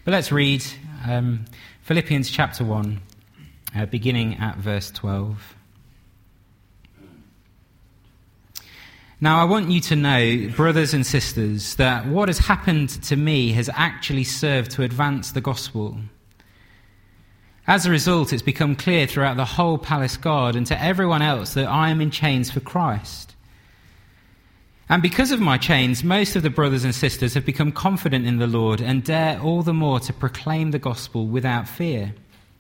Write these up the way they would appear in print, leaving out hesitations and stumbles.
But let's read Philippians chapter 1, beginning at verse 12. Now I want you to know, brothers and sisters, that what has happened to me has actually served to advance the gospel. As a result, it's become clear throughout the whole palace guard and to everyone else that I am in chains for Christ. And because of my chains, most of the brothers and sisters have become confident in the Lord and dare all the more to proclaim the gospel without fear.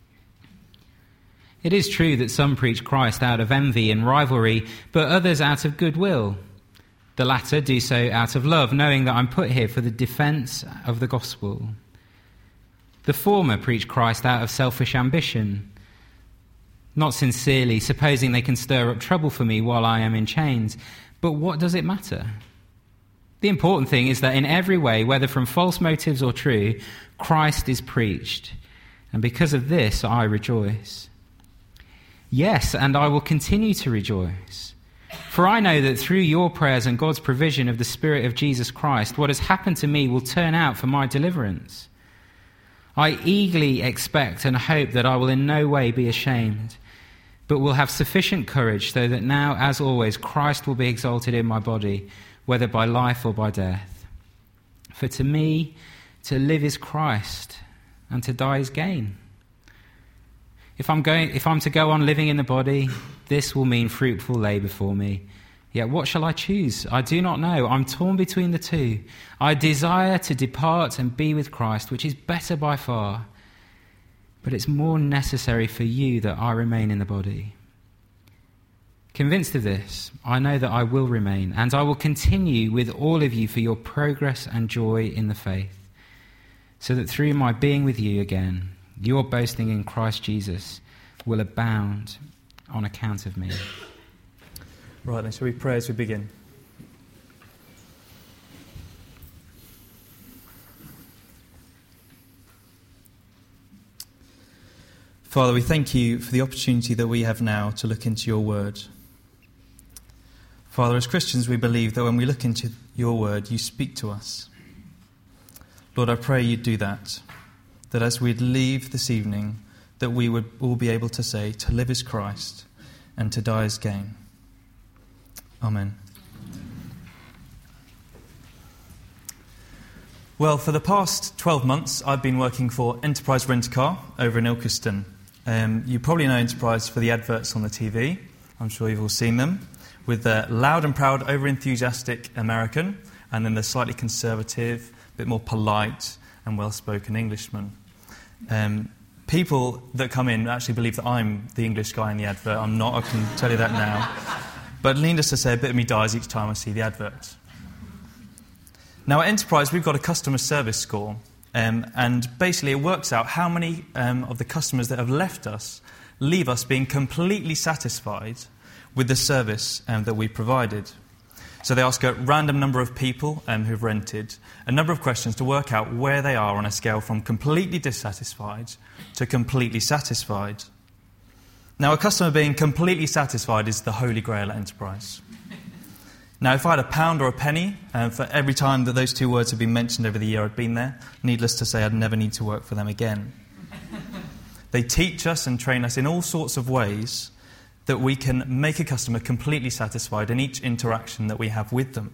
It is true that some preach Christ out of envy and rivalry, but others out of goodwill. The latter do so out of love, knowing that I'm put here for the defence of the gospel. The former preach Christ out of selfish ambition, not sincerely, supposing they can stir up trouble for me while I am in chains. But what does it matter? The important thing is that in every way, whether from false motives or true, Christ is preached. And because of this, I rejoice. Yes, and I will continue to rejoice. For I know that through your prayers and God's provision of the Spirit of Jesus Christ, what has happened to me will turn out for my deliverance. I eagerly expect and hope that I will in no way be ashamed, but will have sufficient courage so that now, as always, Christ will be exalted in my body, whether by life or by death. For to me, to live is Christ, and to die is gain. If I'm to go on living in the body, this will mean fruitful labour for me. Yet what shall I choose? I do not know. I'm torn between the two. I desire to depart and be with Christ, which is better by far. But it's more necessary for you that I remain in the body. Convinced of this, I know that I will remain, and I will continue with all of you for your progress and joy in the faith, so that through my being with you again, your boasting in Christ Jesus will abound on account of me. Right then, shall we pray as we begin? Father, we thank you for the opportunity that we have now to look into your word. Father, as Christians, we believe that when we look into your word, you speak to us. Lord, I pray you'd do that as we'd leave this evening, that we would all be able to say, to live is Christ and to die is gain. Amen. Well, for the past 12 months, I've been working for Enterprise Rent-A-Car over in Ilkeston. You probably know Enterprise for the adverts on the TV. I'm sure you've all seen them. With the loud and proud, over-enthusiastic American, and then the slightly conservative, a bit more polite and well-spoken Englishman. People that come in actually believe that I'm the English guy in the advert. I'm not, I can tell you that now. But needless to say, a bit of me dies each time I see the advert. Now at Enterprise, we've got a customer service score. And basically it works out how many of the customers that have left us leave us being completely satisfied with the service that we provided. So they ask a random number of people who've rented a number of questions to work out where they are on a scale from completely dissatisfied to completely satisfied. Now, a customer being completely satisfied is the holy grail at Enterprise. Now, if I had a pound or a penny for every time that those two words have been mentioned over the year I'd been there, needless to say, I'd never need to work for them again. They teach us and train us in all sorts of ways that we can make a customer completely satisfied in each interaction that we have with them.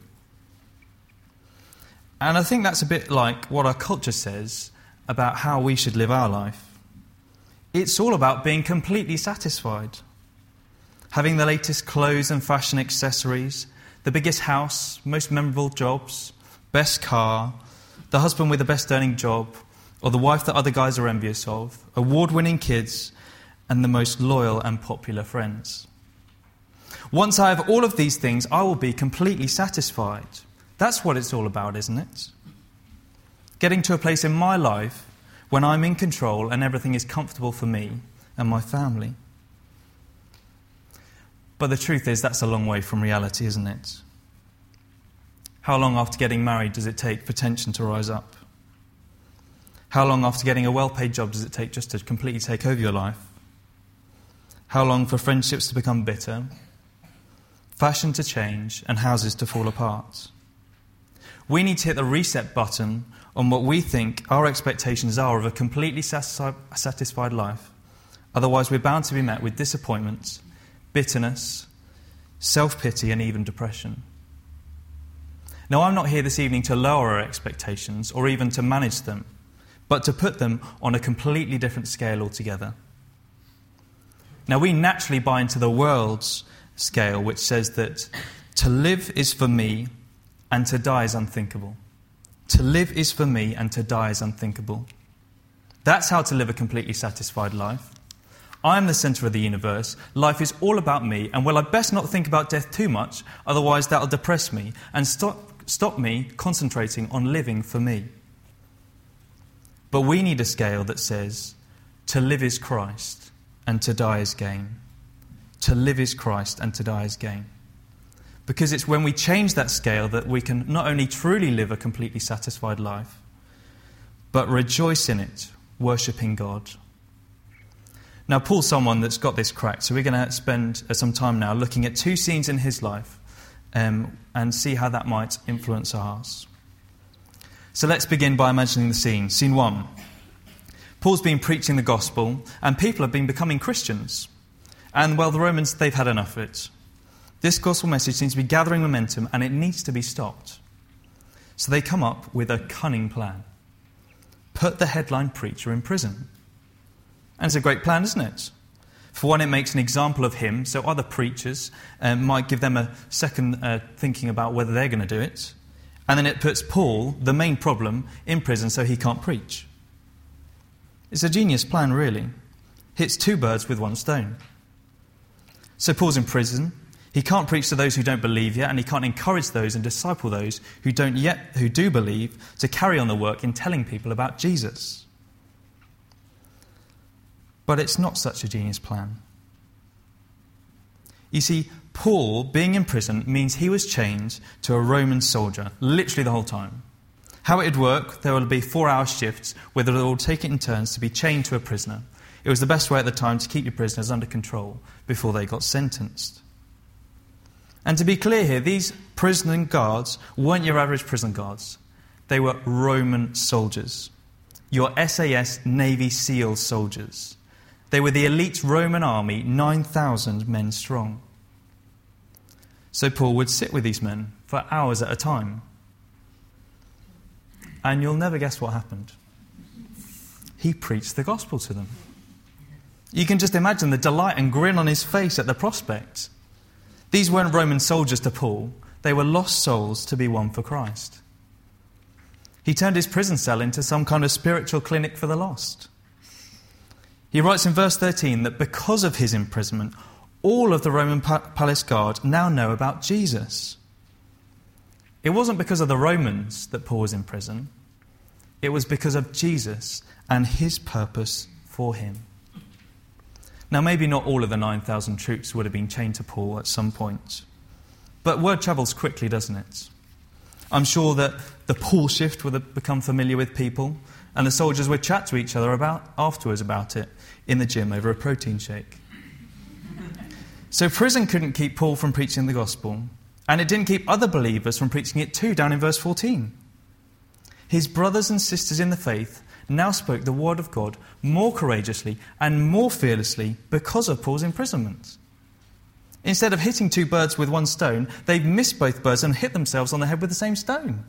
And I think that's a bit like what our culture says about how we should live our life. It's all about being completely satisfied. Having the latest clothes and fashion accessories, the biggest house, most memorable jobs, best car, the husband with the best earning job, or the wife that other guys are envious of, award-winning kids, and the most loyal and popular friends. Once I have all of these things, I will be completely satisfied. That's what it's all about, isn't it? Getting to a place in my life when I'm in control and everything is comfortable for me and my family. But the truth is, that's a long way from reality, isn't it? How long after getting married does it take for tension to rise up? How long after getting a well-paid job does it take just to completely take over your life? How long for friendships to become bitter, fashion to change, and houses to fall apart? we need to hit the reset button on what we think our expectations are of a completely satisfied life. Otherwise, we're bound to be met with disappointment, bitterness, self-pity, and even depression. Now, I'm not here this evening to lower our expectations or even to manage them, but to put them on a completely different scale altogether. Now, we naturally buy into the world's scale, which says that to live is for me and to die is unthinkable. To live is for me and to die is unthinkable. That's how to live a completely satisfied life. I'm the centre of the universe. Life is all about me, and well, I'd best not think about death too much, otherwise that'll depress me and stop me concentrating on living for me. But we need a scale that says, to live is Christ and to die is gain. To live is Christ and to die is gain. Because it's when we change that scale that we can not only truly live a completely satisfied life, but rejoice in it, worshipping God. Now, Paul's someone that's got this cracked, so we're going to spend some time now looking at two scenes in his life and see how that might influence ours. So let's begin by imagining the scene. Scene 1. Paul's been preaching the gospel, and people have been becoming Christians. And, well, the Romans, they've had enough of it. This gospel message seems to be gathering momentum, and it needs to be stopped. So they come up with a cunning plan. Put the headline preacher in prison. And it's a great plan, isn't it? For one, it makes an example of him, so other preachers might give them a second thinking about whether they're going to do it. And then it puts Paul, the main problem, in prison so he can't preach. It's a genius plan, really. Hits two birds with one stone. So Paul's in prison. He can't preach to those who don't believe yet, and he can't encourage those and disciple those who do believe to carry on the work in telling people about Jesus. But it's not such a genius plan. You see, Paul, being in prison, means he was chained to a Roman soldier, literally the whole time. How it would work, there would be 4-hour shifts where they would all take it in turns to be chained to a prisoner. It was the best way at the time to keep your prisoners under control before they got sentenced. And to be clear here, these prison guards weren't your average prison guards. They were Roman soldiers, your SAS Navy SEAL soldiers. They were the elite Roman army, 9,000 men strong. So Paul would sit with these men for hours at a time. And you'll never guess what happened. He preached the gospel to them. You can just imagine the delight and grin on his face at the prospect. These weren't Roman soldiers to Paul. They were lost souls to be won for Christ. He turned his prison cell into some kind of spiritual clinic for the lost. He writes in verse 13 that because of his imprisonment, all of the Roman palace guard now know about Jesus. It wasn't because of the Romans that Paul was in prison. It was because of Jesus and his purpose for him. Now, maybe not all of the 9,000 troops would have been chained to Paul at some point. But word travels quickly, doesn't it? I'm sure that the Paul shift would have become familiar with people, and the soldiers would chat to each other afterwards about it in the gym over a protein shake. So prison couldn't keep Paul from preaching the gospel, and it didn't keep other believers from preaching it too, down in verse 14. His brothers and sisters in the faith now spoke the word of God more courageously and more fearlessly because of Paul's imprisonment. Instead of hitting two birds with one stone, they've missed both birds and hit themselves on the head with the same stone.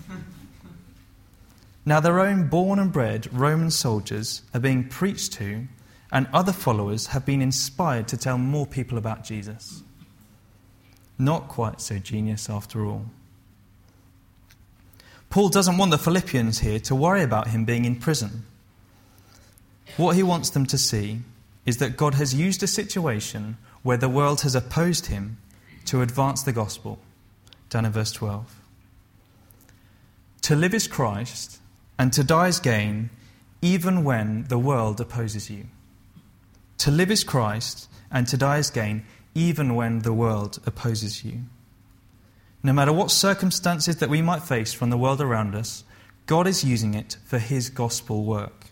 Now their own born and bred Roman soldiers are being preached to, and other followers have been inspired to tell more people about Jesus. Not quite so genius after all. Paul doesn't want the Philippians here to worry about him being in prison. What he wants them to see is that God has used a situation where the world has opposed him to advance the gospel. Down in verse 12. To live is Christ, and to die is gain, even when the world opposes you. To live is Christ, and to die is gain, even when the world opposes you. No matter what circumstances that we might face from the world around us, God is using it for his gospel work.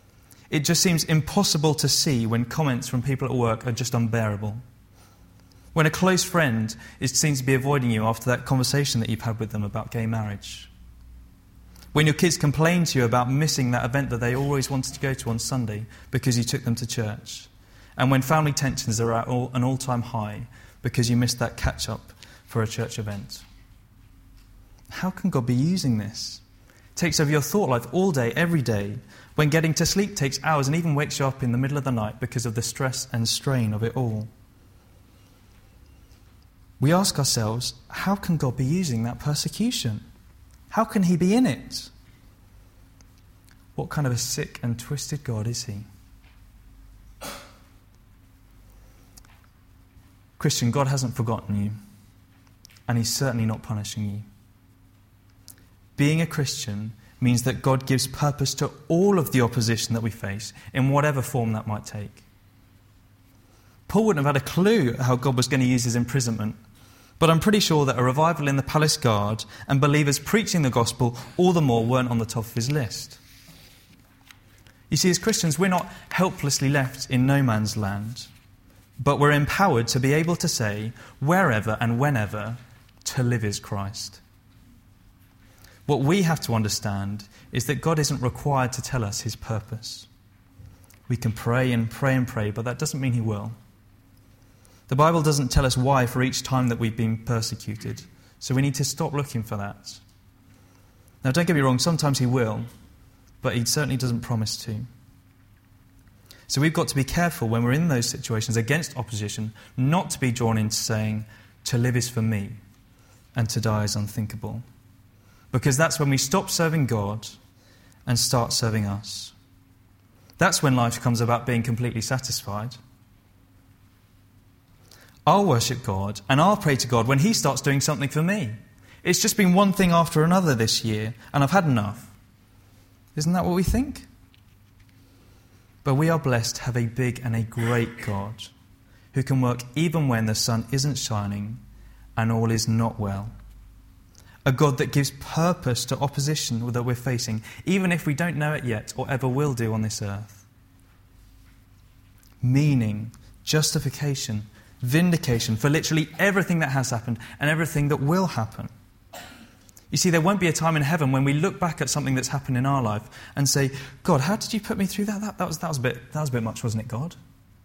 It just seems impossible to see when comments from people at work are just unbearable. When a close friend seems to be avoiding you after that conversation that you've had with them about gay marriage. When your kids complain to you about missing that event that they always wanted to go to on Sunday because you took them to church. And when family tensions are at an all-time high because you missed that catch-up for a church event. How can God be using this? It takes over your thought life all day, every day, when getting to sleep takes hours and even wakes you up in the middle of the night because of the stress and strain of it all. We ask ourselves, how can God be using that persecution? How can he be in it? What kind of a sick and twisted God is he? Christian, God hasn't forgotten you, and he's certainly not punishing you. Being a Christian means that God gives purpose to all of the opposition that we face, in whatever form that might take. Paul wouldn't have had a clue how God was going to use his imprisonment, but I'm pretty sure that a revival in the palace guard and believers preaching the gospel all the more weren't on the top of his list. You see, as Christians, we're not helplessly left in no man's land, but we're empowered to be able to say, wherever and whenever, to live is Christ. What we have to understand is that God isn't required to tell us his purpose. We can pray and pray and pray, but that doesn't mean he will. The Bible doesn't tell us why for each time that we've been persecuted, so we need to stop looking for that. Now, don't get me wrong, sometimes he will, but he certainly doesn't promise to. So we've got to be careful when we're in those situations against opposition, not to be drawn into saying, to live is for me, and to die is unthinkable. Because that's when we stop serving God and start serving us. That's when life becomes about being completely satisfied. I'll worship God and I'll pray to God when he starts doing something for me. It's just been one thing after another this year, and I've had enough. Isn't that what we think? But we are blessed to have a big and a great God who can work even when the sun isn't shining and all is not well. A God that gives purpose to opposition that we're facing, even if we don't know it yet or ever will do on this earth. Meaning, justification, vindication for literally everything that has happened and everything that will happen. You see, there won't be a time in heaven when we look back at something that's happened in our life and say, God, how did you put me through that? That was a bit much, wasn't it, God?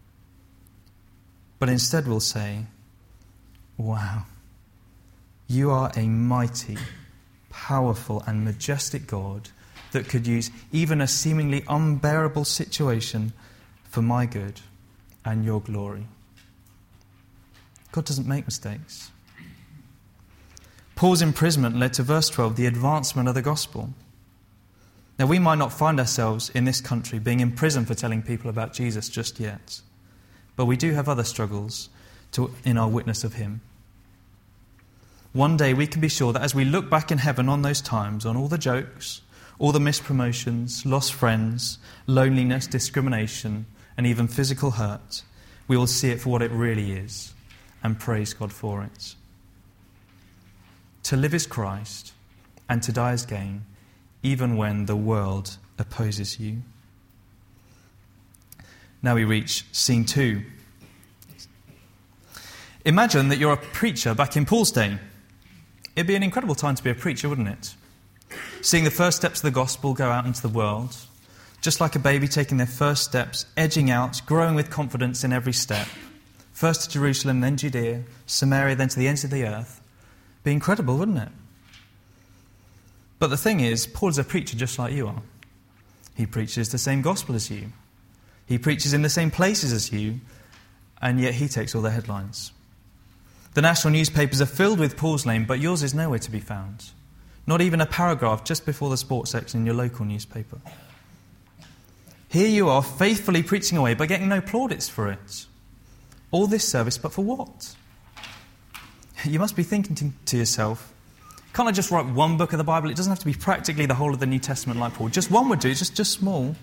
But instead we'll say, wow, you are a mighty, powerful and majestic God that could use even a seemingly unbearable situation for my good and your glory. God doesn't make mistakes. Paul's imprisonment led to verse 12, the advancement of the gospel. Now, we might not find ourselves in this country being imprisoned for telling people about Jesus just yet, but we do have other struggles in our witness of him. One day we can be sure that as we look back in heaven on those times, on all the jokes, all the missed promotions, lost friends, loneliness, discrimination, and even physical hurt, we will see it for what it really is and praise God for it. To live is Christ, and to die is gain, even when the world opposes you. Now we reach scene 2. Imagine that you're a preacher back in Paul's day. It'd be an incredible time to be a preacher, wouldn't it? Seeing the first steps of the gospel go out into the world, just like a baby taking their first steps, edging out, growing with confidence in every step. First to Jerusalem, then Judea, Samaria, then to the ends of the earth. Be incredible, wouldn't it? But the thing is, Paul's a preacher just like you are. He preaches the same gospel as you. He preaches in the same places as you, and yet he takes all the headlines. The national newspapers are filled with Paul's name, but yours is nowhere to be found. Not even a paragraph just before the sports section in your local newspaper. Here you are, faithfully preaching away, but getting no plaudits for it. All this service, but for what? You must be thinking to yourself, can't I just write one book of the Bible? It doesn't have to be practically the whole of the New Testament like Paul. Just one would do, just small.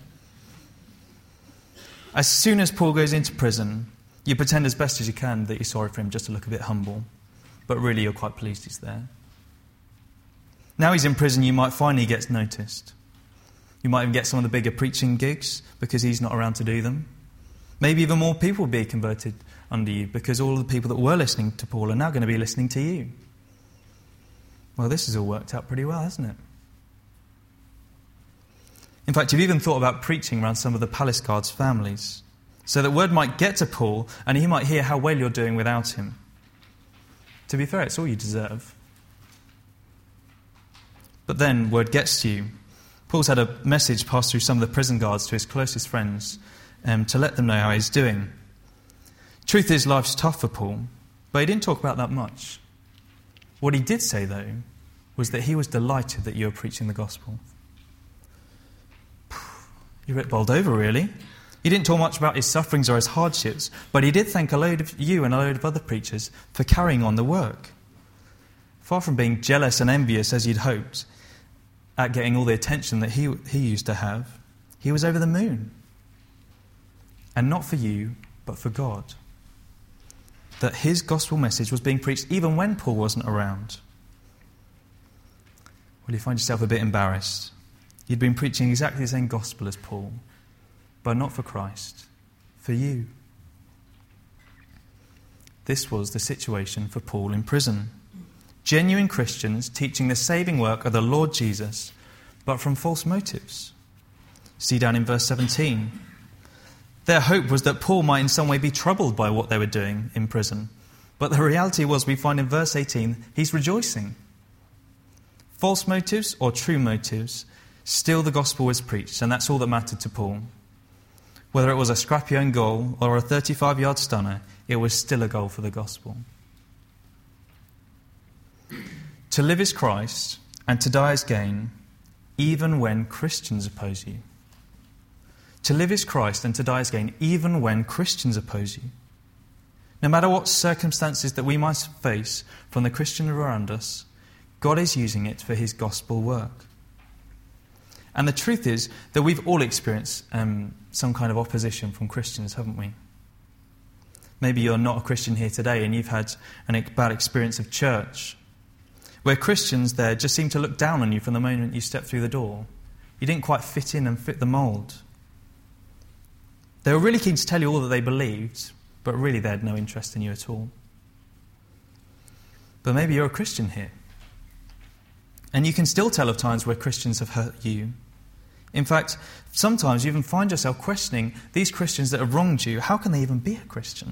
As soon as Paul goes into prison, you pretend as best as you can that you're sorry for him just to look a bit humble. But really you're quite pleased he's there. Now he's in prison, you might find he gets noticed. You might even get some of the bigger preaching gigs because he's not around to do them. Maybe even more people will be converted under you because all of the people that were listening to Paul are now going to be listening to you. Well, this has all worked out pretty well, hasn't it? In fact, you've even thought about preaching around some of the palace guards' families so that word might get to Paul and he might hear how well you're doing without him. To be fair, it's all you deserve. But then word gets to you. Paul's had a message passed through some of the prison guards to his closest friends to let them know how he's doing. Truth is, life's tough for Paul, but he didn't talk about that much. What he did say, though, was that he was delighted that you were preaching the gospel. You're a bit bowled over, really. He didn't talk much about his sufferings or his hardships, but he did thank a load of you and a load of other preachers for carrying on the work. Far from being jealous and envious as you'd hoped at getting all the attention that he used to have, he was over the moon. And not for you, but for God. That his gospel message was being preached even when Paul wasn't around. Well, you find yourself a bit embarrassed. You'd been preaching exactly the same gospel as Paul, but not for Christ, for you. This was the situation for Paul in prison. Genuine Christians teaching the saving work of the Lord Jesus, but from false motives. See down in verse 17. Their hope was that Paul might in some way be troubled by what they were doing in prison. But the reality was, we find in verse 18, he's rejoicing. False motives or true motives, still the gospel was preached, and that's all that mattered to Paul. Whether it was a scrappy own goal or a 35-yard stunner, it was still a goal for the gospel. To live is Christ, and to die is gain, even when Christians oppose you. To live is Christ, and to die is gain, even when Christians oppose you. No matter what circumstances that we might face from the Christian around us, God is using it for his gospel work. And the truth is that we've all experienced some kind of opposition from Christians, haven't we? Maybe you're not a Christian here today and you've had a bad experience of church, where Christians there just seem to look down on you from the moment you step through the door. You didn't quite fit in and fit the mould. They were really keen to tell you all that they believed, but really they had no interest in you at all. But maybe you're a Christian here. And you can still tell of times where Christians have hurt you. In fact, sometimes you even find yourself questioning these Christians that have wronged you. How can they even be a Christian?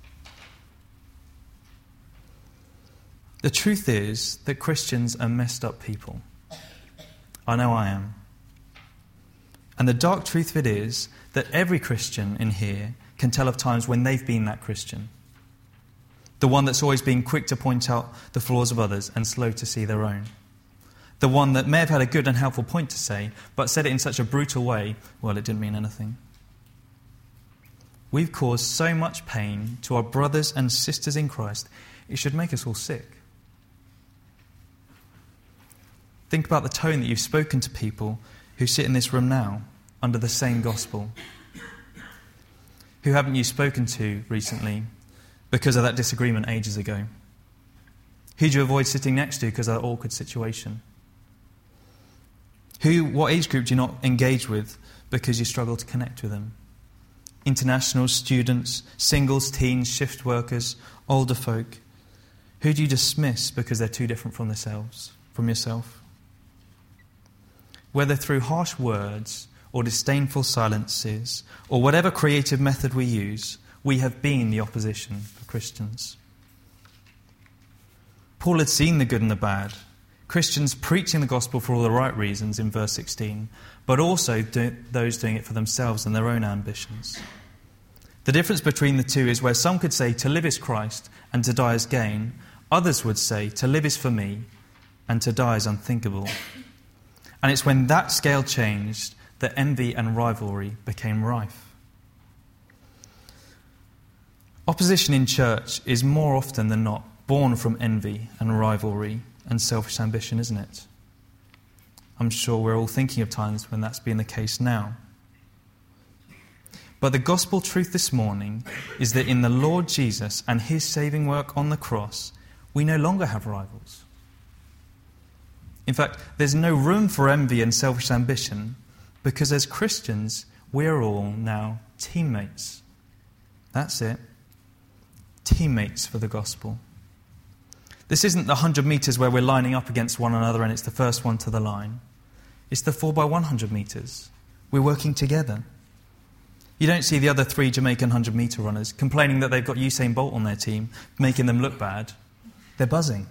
The truth is that Christians are messed up people. I know I am. And the dark truth of it is that every Christian in here can tell of times when they've been that Christian. The one that's always been quick to point out the flaws of others and slow to see their own. The one that may have had a good and helpful point to say, but said it in such a brutal way, well, it didn't mean anything. We've caused so much pain to our brothers and sisters in Christ, it should make us all sick. Think about the tone that you've spoken to people who sit in this room now under the same gospel. Who haven't you spoken to recently because of that disagreement ages ago? Who do you avoid sitting next to because of that awkward situation? What age group do you not engage with because you struggle to connect with them? Internationals, students, singles, teens, shift workers, older folk. Who do you dismiss because they're too different from yourself? Whether through harsh words or disdainful silences or whatever creative method we use, we have been the opposition for Christians. Paul had seen the good and the bad. Christians preaching the gospel for all the right reasons in verse 16, but also those doing it for themselves and their own ambitions. The difference between the two is where some could say to live is Christ and to die is gain, others would say to live is for me and to die is unthinkable. And it's when that scale changed that envy and rivalry became rife. Opposition in church is more often than not born from envy and rivalry and selfish ambition, isn't it? I'm sure we're all thinking of times when that's been the case now. But the gospel truth this morning is that in the Lord Jesus and his saving work on the cross, we no longer have rivals. In fact, there's no room for envy and selfish ambition because as Christians, we're all now teammates. That's it. Teammates for the gospel. This isn't the 100 metres where we're lining up against one another and it's the first one to the line. It's the 4x100 metres. We're working together. You don't see the other 3 Jamaican 100-metre runners complaining that they've got Usain Bolt on their team, making them look bad. They're buzzing.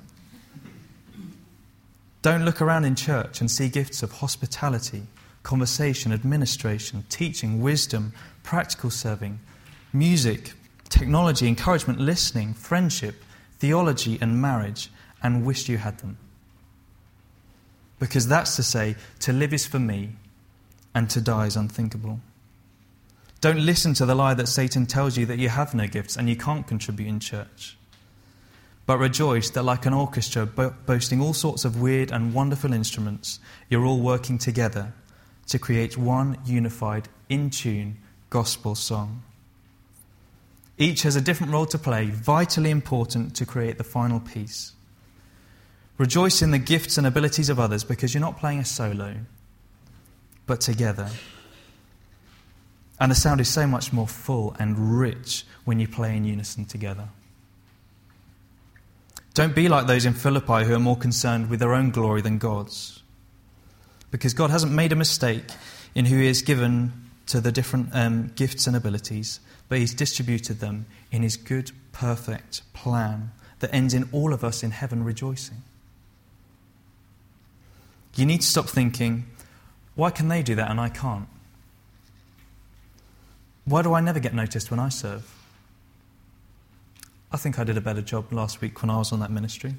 Don't look around in church and see gifts of hospitality, conversation, administration, teaching, wisdom, practical serving, music, technology, encouragement, listening, friendship, theology and marriage, and wish you had them. Because that's to say, to live is for me, and to die is unthinkable. Don't listen to the lie that Satan tells you that you have no gifts and you can't contribute in church. But rejoice that like an orchestra boasting all sorts of weird and wonderful instruments, you're all working together to create one unified, in-tune gospel song. Each has a different role to play, vitally important to create the final piece. Rejoice in the gifts and abilities of others because you're not playing a solo, but together. And the sound is so much more full and rich when you play in unison together. Don't be like those in Philippi who are more concerned with their own glory than God's. Because God hasn't made a mistake in who He has given to the different gifts and abilities, but He's distributed them in His good, perfect plan that ends in all of us in heaven rejoicing. You need to stop thinking, why can they do that and I can't? Why do I never get noticed when I serve? I think I did a better job last week when I was on that ministry.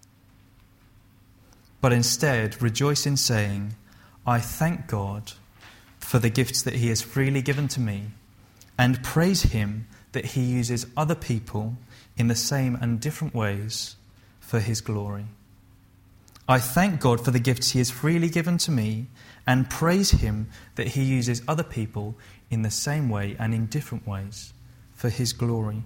But instead, rejoice in saying, I thank God for the gifts that He has freely given to me, and praise Him that He uses other people in the same and different ways for His glory. I thank God for the gifts He has freely given to me, and praise Him that He uses other people in the same way and in different ways for His glory.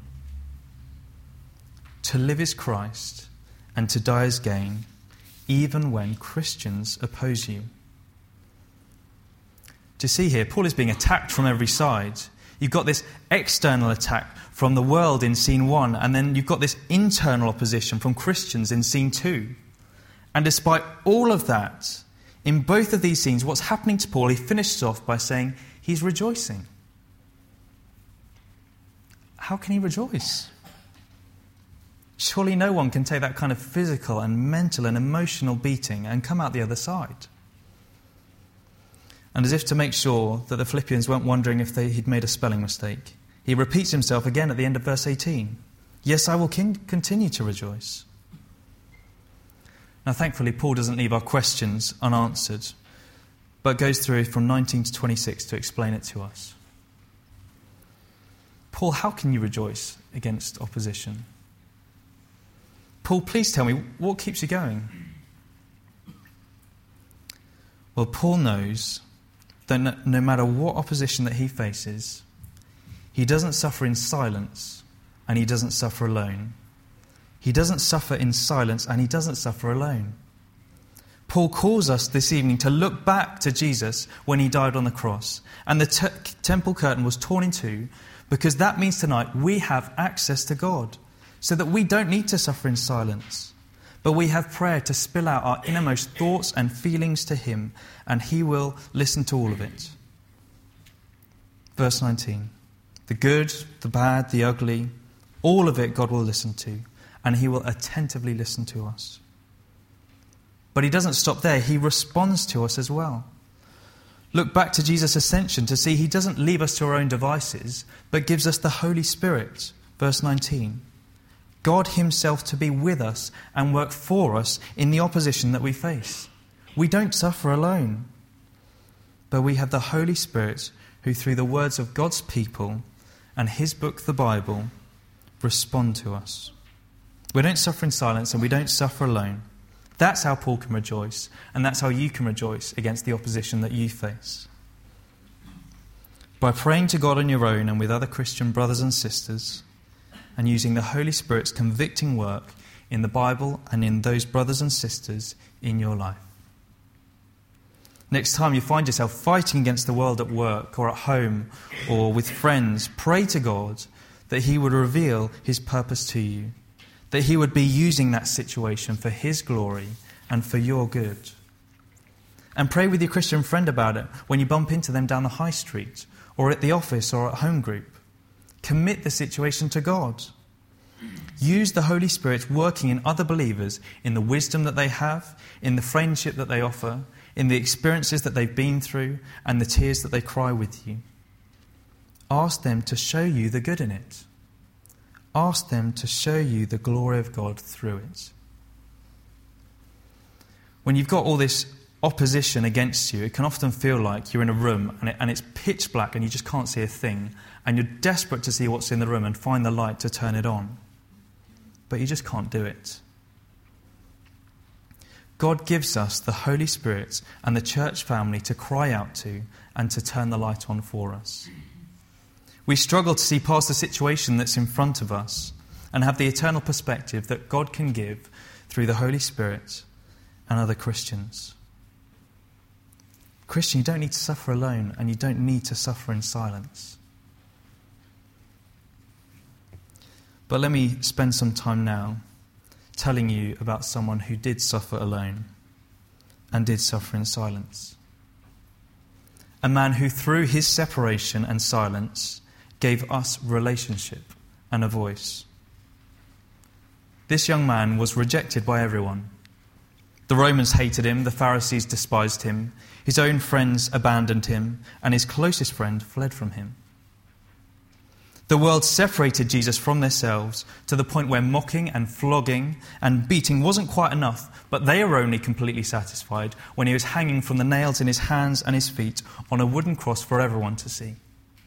To live is Christ, and to die is gain, even when Christians oppose you. Do you see here, Paul is being attacked from every side. You've got this external attack from the world in scene 1, and then you've got this internal opposition from Christians in scene 2. And despite all of that, in both of these scenes, what's happening to Paul, he finishes off by saying he's rejoicing. How can he rejoice? Surely no one can take that kind of physical and mental and emotional beating and come out the other side. And as if to make sure that the Philippians weren't wondering if he'd made a spelling mistake, he repeats himself again at the end of verse 18. Yes, I will continue to rejoice. Now, thankfully, Paul doesn't leave our questions unanswered, but goes through from 19 to 26 to explain it to us. Paul, how can you rejoice against opposition? Paul, please tell me, what keeps you going? Well, Paul knows that no matter what opposition that he faces, he doesn't suffer in silence and he doesn't suffer alone. He doesn't suffer in silence and he doesn't suffer alone. Paul calls us this evening to look back to Jesus when he died on the cross and the temple curtain was torn in two, because that means tonight we have access to God so that we don't need to suffer in silence, but we have prayer to spill out our innermost thoughts and feelings to him, and he will listen to all of it. Verse 19. The good, the bad, the ugly, all of it God will listen to, and he will attentively listen to us. But he doesn't stop there. He responds to us as well. Look back to Jesus' ascension to see he doesn't leave us to our own devices, but gives us the Holy Spirit. Verse 19. God himself to be with us and work for us in the opposition that we face. We don't suffer alone, but we have the Holy Spirit who, through the words of God's people and his book, the Bible, respond to us. We don't suffer in silence and we don't suffer alone. That's how Paul can rejoice, and that's how you can rejoice against the opposition that you face. By praying to God on your own and with other Christian brothers and sisters, and using the Holy Spirit's convicting work in the Bible and in those brothers and sisters in your life. Next time you find yourself fighting against the world at work or at home or with friends, pray to God that he would reveal his purpose to you, that he would be using that situation for his glory and for your good. And pray with your Christian friend about it when you bump into them down the high street or at the office or at home group. Commit the situation to God. Use the Holy Spirit working in other believers in the wisdom that they have, in the friendship that they offer, in the experiences that they've been through, and the tears that they cry with you. Ask them to show you the good in it. Ask them to show you the glory of God through it. When you've got all this opposition against you, it can often feel like you're in a room and it's pitch black and you just can't see a thing, and you're desperate to see what's in the room and find the light to turn it on. But you just can't do it. God gives us the Holy Spirit and the church family to cry out to and to turn the light on for us. We struggle to see past the situation that's in front of us and have the eternal perspective that God can give through the Holy Spirit and other Christians. Christian, you don't need to suffer alone, and you don't need to suffer in silence. But let me spend some time now telling you about someone who did suffer alone and did suffer in silence. A man who, through his separation and silence, gave us relationship and a voice. This young man was rejected by everyone. The Romans hated him, the Pharisees despised him, his own friends abandoned him, and his closest friend fled from him. The world separated Jesus from themselves to the point where mocking and flogging and beating wasn't quite enough, but they were only completely satisfied when he was hanging from the nails in his hands and his feet on a wooden cross for everyone to see.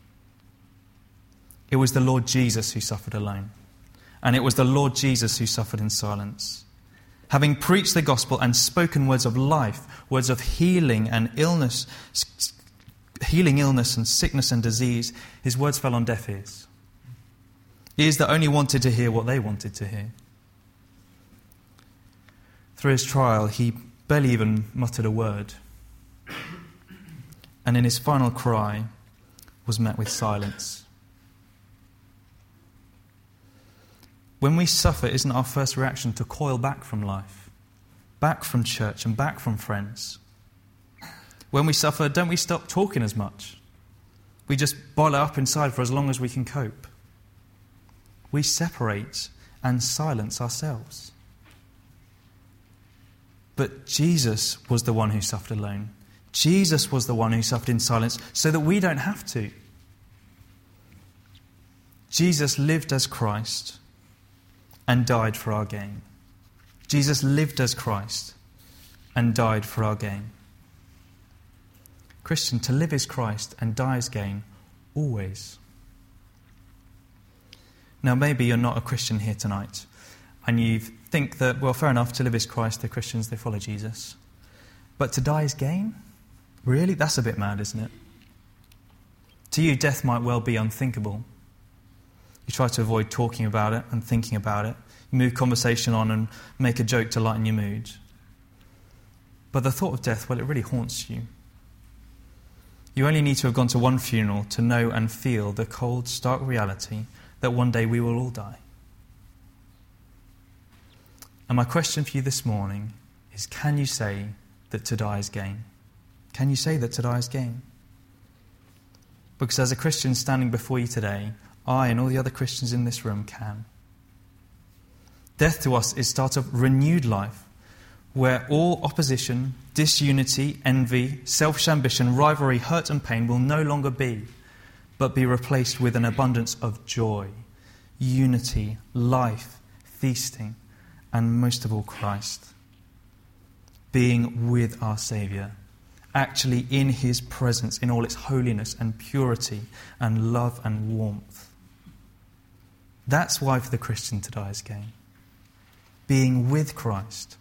It was the Lord Jesus who suffered alone, and it was the Lord Jesus who suffered in silence. Having preached the gospel and spoken words of life, words of healing and illness, healing illness and sickness and disease, his words fell on deaf ears. Ears that only wanted to hear what they wanted to hear. Through his trial, he barely even muttered a word. And in his final cry was met with silence. When we suffer, isn't our first reaction to coil back from life, back from church and back from friends? When we suffer, don't we stop talking as much? We just bottle it up inside for as long as we can cope. We separate and silence ourselves. But Jesus was the one who suffered alone. Jesus was the one who suffered in silence so that we don't have to. Jesus lived as Christ and died for our gain. Jesus lived as Christ and died for our gain. Christian, to live is Christ and die is gain, always. Now, maybe you're not a Christian here tonight, and you think that, well, fair enough, to live is Christ, they're Christians, they follow Jesus. But to die is gain? Really? That's a bit mad, isn't it? To you, death might well be unthinkable. You try to avoid talking about it and thinking about it. You move conversation on and make a joke to lighten your mood. But the thought of death, well, it really haunts you. You only need to have gone to one funeral to know and feel the cold, stark reality that one day we will all die. And my question for you this morning is, can you say that to die is gain? Can you say that to die is gain? Because as a Christian standing before you today, I and all the other Christians in this room can. Death to us is start of renewed life, where all opposition, disunity, envy, selfish ambition, rivalry, hurt and pain will no longer be, but be replaced with an abundance of joy, unity, life, feasting, and most of all Christ. Being with our Saviour, actually in his presence in all its holiness and purity and love and warmth. That's why for the Christian to die is gain. Being with Christ.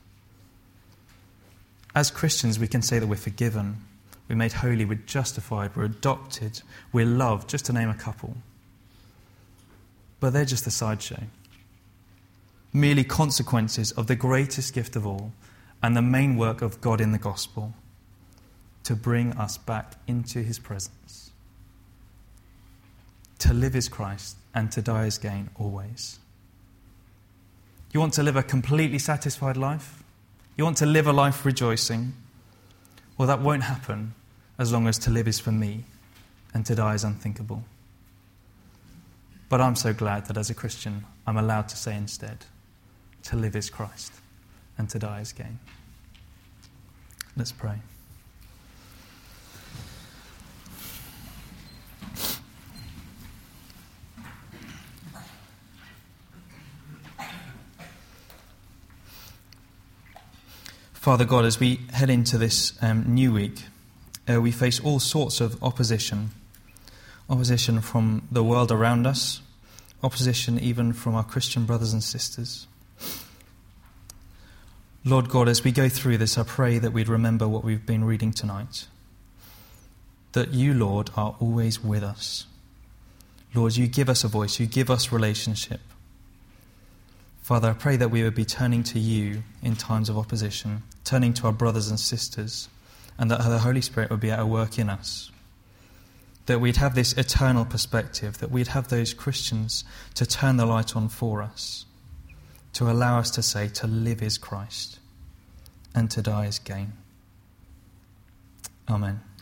As Christians, we can say that we're forgiven, we're made holy, we're justified, we're adopted, we're loved, just to name a couple. But they're just a sideshow. Merely consequences of the greatest gift of all and the main work of God in the gospel, to bring us back into his presence. to live is Christ and to die is gain always. You want to live a completely satisfied life? You want to live a life rejoicing? Well, that won't happen as long as to live is for me and to die is unthinkable. But I'm so glad that as a Christian, I'm allowed to say instead, to live is Christ and to die is gain. Let's pray. Father God, as we head into this new week, we face all sorts of opposition. Opposition from the world around us, opposition even from our Christian brothers and sisters. Lord God, as we go through this, I pray that we'd remember what we've been reading tonight. That you, Lord, are always with us. Lord, you give us a voice, you give us relationship. Father, I pray that we would be turning to you in times of opposition, turning to our brothers and sisters, and that the Holy Spirit would be at work in us. That we'd have this eternal perspective, that we'd have those Christians to turn the light on for us, to allow us to say, to live is Christ, and to die is gain. Amen.